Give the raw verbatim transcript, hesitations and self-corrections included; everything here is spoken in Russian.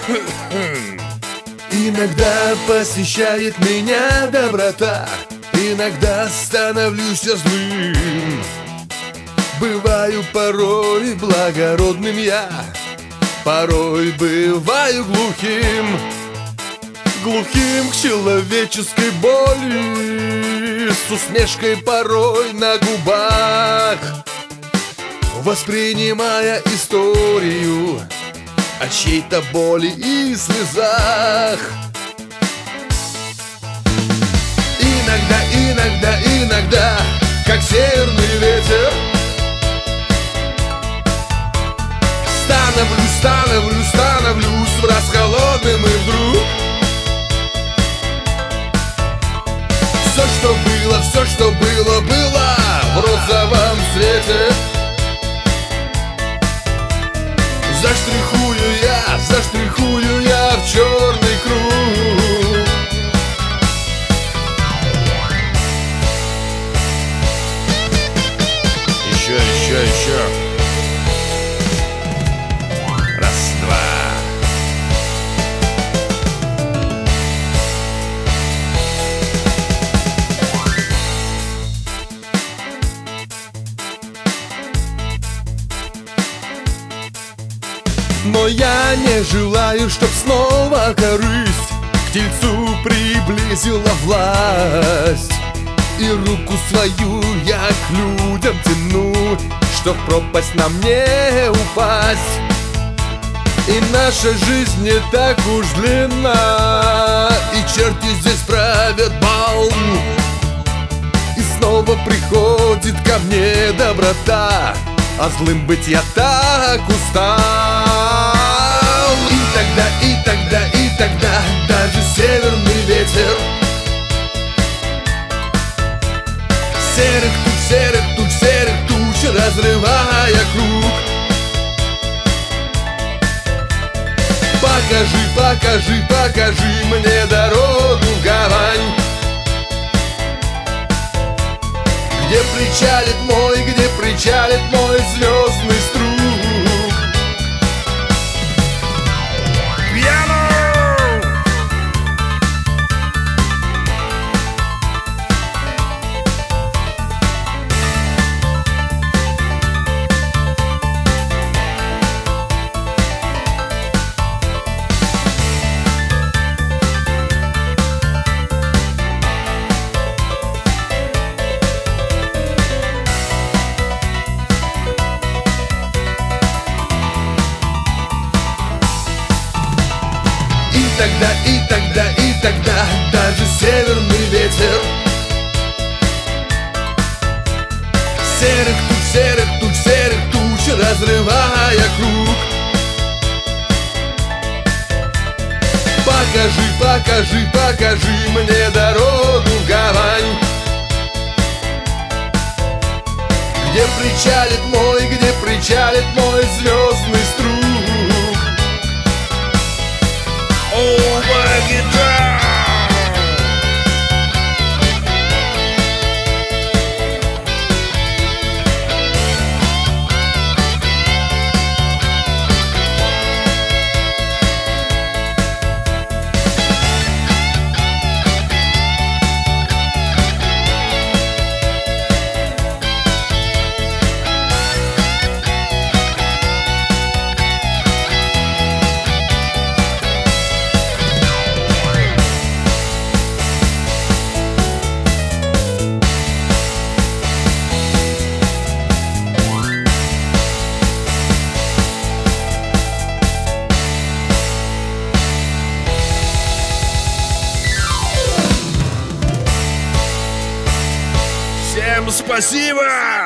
Иногда посещает меня доброта, иногда становлюсь я злым. Бываю порой благородным я, порой бываю глухим. Глухим к человеческой боли, с усмешкой порой на губах, воспринимая историю о чьей-то боли и слезах. Иногда, иногда, иногда, как северный ветер, становлюсь, становлюсь, становлюсь в раз холодным и вдруг все, что было, все, что было, было в розовом свете. Заштрихую я, заштрихую я в черный круг. Еще, еще, еще. Раз, два. Но я не желаю, чтоб снова корысть к тельцу приблизила власть. И руку свою я к людям тяну, чтоб в пропасть нам не упасть. И наша жизнь не так уж длинна, и черти здесь правят бал. И снова приходит ко мне доброта, а злым быть я так устал. И тогда, и тогда, и тогда даже северный ветер серых туч, серых туч, серых туч, разрывая круг. Покажи, покажи, покажи мне дорогу в гавань, где причалит мой, где причалит мой звездный струг. Пьяно! И тогда, и тогда, и тогда даже северный ветер серых туч, серых туч, серых туч, разрывая круг. Покажи, покажи, покажи мне дорогу в гавань, где причалит мой, где причалит мой звездный струг. Oh my guitar! Всем спасибо!